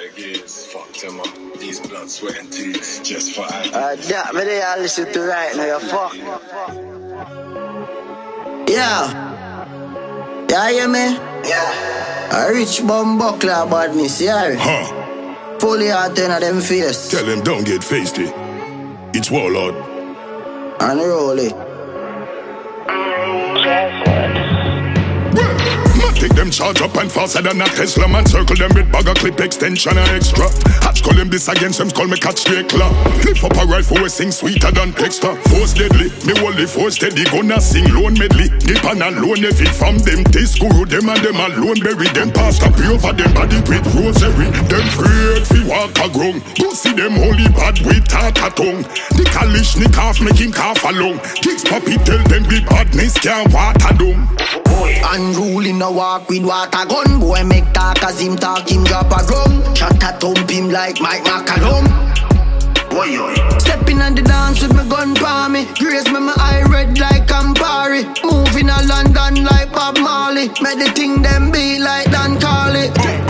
it is. Fuck them up. These blood, sweat and tears. Just for I. That video I listen to right now, you fuck. Yeah. Yeah, hear me? Yeah. A rich bum buckler badness, yeah. Huh. Fully out of them face. Tell them don't get feisty. It's Warlord. And roll it. Take them charge up and faster than a Tesla. Man circle them with bag of clip extension and extra. Hatch call them this against them, call me catch straight claw. Lift up a rifle, we sing sweeter than Dexter. Force deadly, me only force steady. Gonna sing lone medley. Dip and alone if it from them. This guru them and them alone bury them. Past up over them body with rosary. Them afraid fi walk a ground. Go see them holy bad with tata tongue. The Kalishnik half make him cough along. Kicks puppy tell them the badness can't water down. Unruly no walk with water gun. Boy make talk as him talk, him drop a drum. Shot a thump him like Mike McCallum. Stepping on the dance with my gun pa me. Grace me my eye red like Campari. Moving a London like Bob Marley. Make the thing them be like Dan Carly.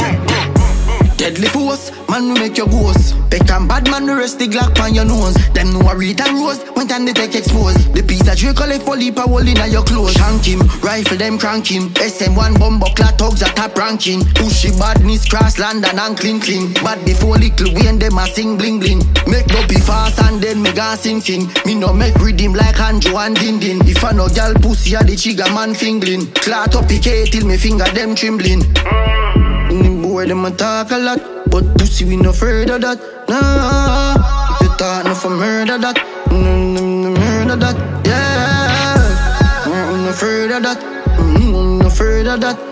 Deadly force, man we make your ghost. Peck and bad man we rest the Glock on your nose. Them know a Rita Rose, when time they take expose. The piece of Draco left for leap a hole in your clothes. Shank him, rifle them crank him. SM1 bomber clad thugs a top ranking. Pushy badness cross London and clean. But before little Wayne them a sing bling bling. Make no be fast and then me gon' sing. Me no make rhythm like Andrew and Din. If I no gal pussy a the trigger man fingling. Clot up PK till me finger them trembling. Boy, them a talk a lot, but pussy we no afraid of that. Nah, if you talk no for murder that, murder that, yeah. I'm not afraid of that, I'm not afraid of that.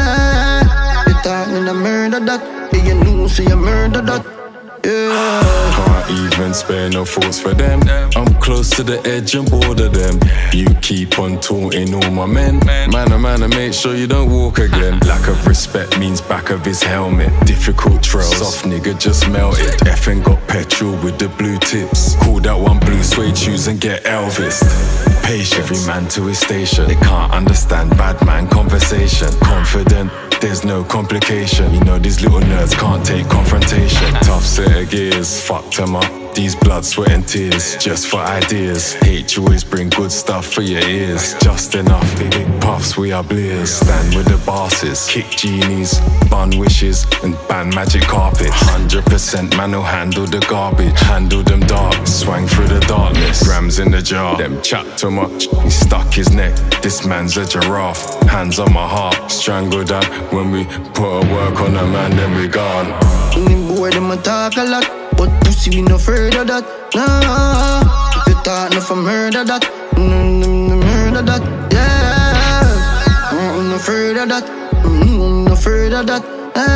If you talk no murder that, you know say you murder that, yeah. Can't even spare no thoughts for them. I'm close to the edge and bored of them. You keep on taunting all my men. Man, oh man, make sure you don't walk again. Lack of respect means back of his helmet. Difficult trails, soft nigga just melted. Effing got petrol with the blue tips. Call that one blue suede shoes and get Elvis. Patient, every man to his station. They can't understand bad man conversation. Confident, there's no complication. You know these little nerds can't take confrontation. Tough set of gears, fucked them up. These blood, sweat and tears, just for ideas. Hate you always bring good stuff for your ears. Just enough, big puffs, we are blears. Stand with the bosses, kick genies, bun wishes and ban magic carpets. 100% man who'll handle the garbage. Handle them dark, swang through the darkness. Grams in the jar, them chat too much. He stuck his neck, this man's a giraffe. Hands on my heart, strangle that. When we put a work on a man, then we gone. Boy, them a talk a lot, but pussy we no afraid of that. Nah, if you talk no for murder that, murder that, yeah. I'm not afraid of that, I'm not afraid of that.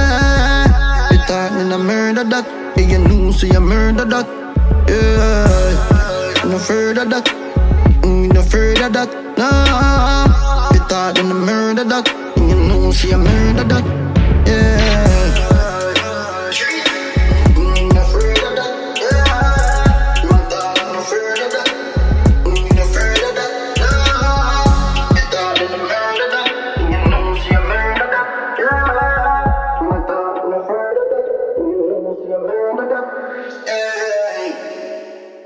If you talk no murder that, you know say you murder that, yeah. I'm not afraid of that, I'm not afraid of that. Nah, if you talk no murder that, you know say you murder that, yeah.